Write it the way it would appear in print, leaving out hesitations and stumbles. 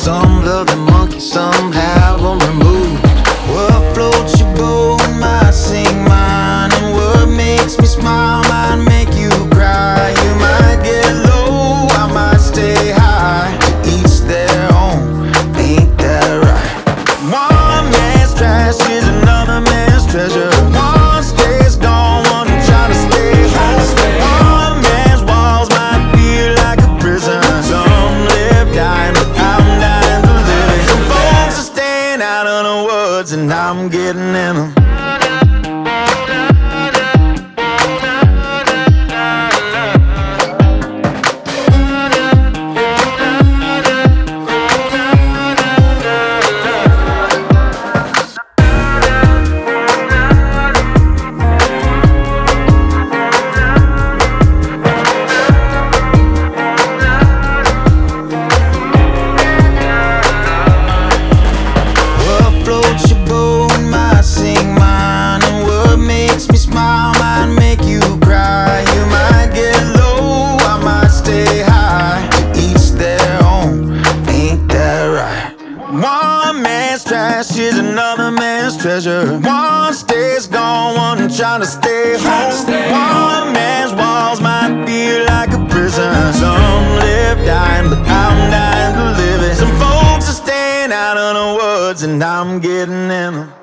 Some love the monkey, some have them removed. What floats your boat might sink mine, and what makes me smile might make you cry. You might get low, I might stay high. To each their own, ain't that right? One man's trash is another man's treasure. One stays gone, one trying to stay home. One man's walls might feel like a prison. Some live dying, but I'm dying to live. Some folks are staying out of the woods, and I'm getting in them. One man's trash is another man's treasure. One stays gone, one trying to stay home. One man's walls might feel like a prison. Some live dying, but I'm dying to live it. Some folks are staying out of the woods, and I'm getting in them.